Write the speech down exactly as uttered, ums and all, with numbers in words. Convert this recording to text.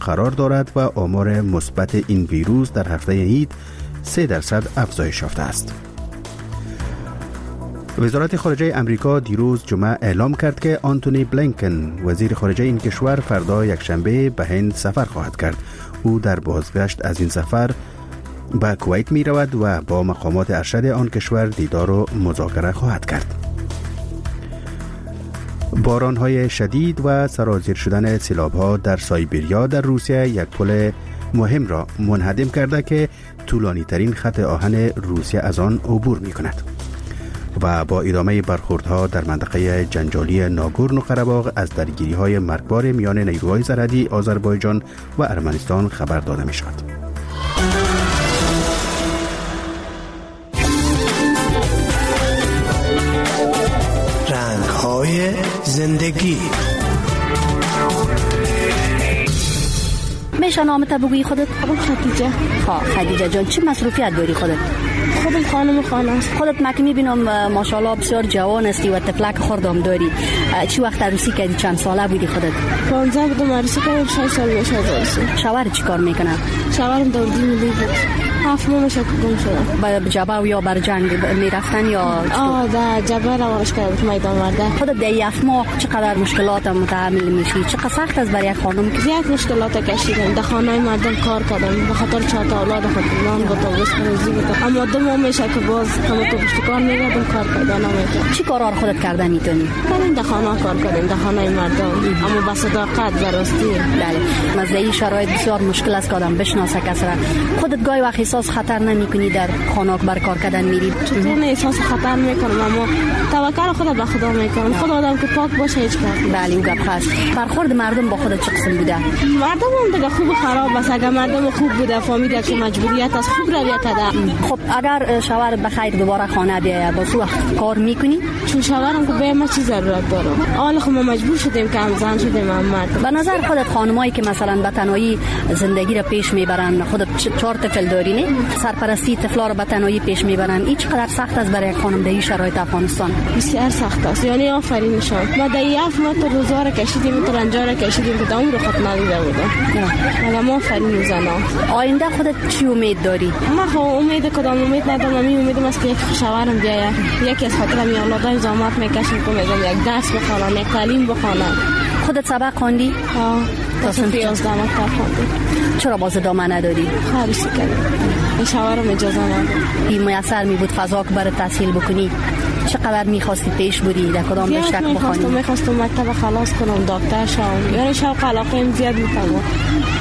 قرار دارد و آمار مثبت این ویروس در هفته عید سه درصد افزایش یافته است. وزارت خارجه امریکا دیروز جمعه اعلام کرد که آنتونی بلینکن وزیر خارجه این کشور فردا یکشنبه به هند سفر خواهد کرد. او در بازگشت از این سفر به کویت می رود و با مقامات ارشد آن کشور دیدار و مذاکره خواهد کرد. باران‌های شدید و سرازیر شدن سیلاب‌ها در سایبریا در روسیه یک پل مهم را منهدم کرده که طولانی ترین خط آهن روسیه از آن عبور می کند. و با ادامه برخوردها در منطقه جنجالی ناگورنو قره‌باغ از درگیری‌های مرگبار میان نیروهای سرحدی آذربایجان و ارمنستان خبر داده می شود. رنگ‌های زندگی. میشه نامت بگویی خودت؟ خدیجه. خب خدیجه جان چه مصروفیت داری خودت؟ خودم خانم خانه است. خودت ما که میبینم ماشاءالله بسیار جوان هستی و طفلک خردم داری. چی وقت عروسی کردی؟ چند ساله بودی خودت؟ پانزده بودم عروسی کردم. شش سال میشه عروسی. شوهر چی کار میکنه؟ شوهرم داودی ملی بود. هفت ماه میشه که گم شدم. به جبهه یا بر جنگ میرفتن یا آه در جبهه روانش کرد میدان ورده. خودت در هفت ماه چقدر مشکلات متحمل میشی؟ چقدر سخت است برای خانم؟ زیاد مشکلات کشیدم. در خانه مردم کار کردم به خاطر چهار تا اولاد خودم با تو بس روزی بودم. اما دو ماه میشه که باز کم تو پشت کار میگردم کار پیدا نمیکنم. چی کارا خودت کردن میتونی؟ من در خانه کار کردم در خانه مردم اما با صداقت درستی. بله. مزدی شرایط بسیار مشکل است که آدم بشناسه کس را. خودت گاهی وقت احساس خطر نمیکنی در خانه بر کار کردن میری؟ چطور احساس خطر میکنم اما توکل خود به خدا میکنم. خود آدم که پاک باشه هیچ کار. بله اون گپ هست. برخورد مردم با خودت چه قسم بوده؟ مردم هم دیگه خوب خراب است. اگر مردم خوب بوده فهمیده که مجبوریت است خوب رویت ده. خب اگر شوهر بخیر دوباره خانه بیاید با تو کار میکنی؟ چون شوهرم که به ما چی ضرورت داره. حالا خب ما مجبور شدیم که هم زن شدیم هم مرد. به نظر خودت خانمایی که مثلا به تنهایی زندگی را پیش میبرن خودت چهار طفل داری نه؟ سرپرستی طفلا را به تنهایی پیش میبرن این چقدر سخت است برای خانم در شرایط افغانستان؟ بسیار سخت است. یعنی آفرینشان. ما در یافت ما تو روزا را کشیدیم تو رنجا را کشیدیم که دام رو خود ندیده بودم. اگر ما آفرین زنان. آینده خودت چی امید داری؟ ما خب امید کدام امید ندارم. من امیدم است که یک شوهرم بیاید. یکی از خاطر می اولادای زحمت میکشم که میگم یک درس بخونم یک تعلیم بخونم. خودت سبق خواندی؟ ها تا صنف یازده مکتب خواندم. چرا باز ادامه نداری؟ خواهرسی کردم. این شوهرم اجازه نداد. این میسر می بود فضا که برای تحصیل بکنی؟ چقدر میخواستی پیش بری در کدام رشته بخونی؟ میخواستم میخواستم مکتب خلاص کنم دکتر شوم. یعنی شوق علاقه زیاد میکنم.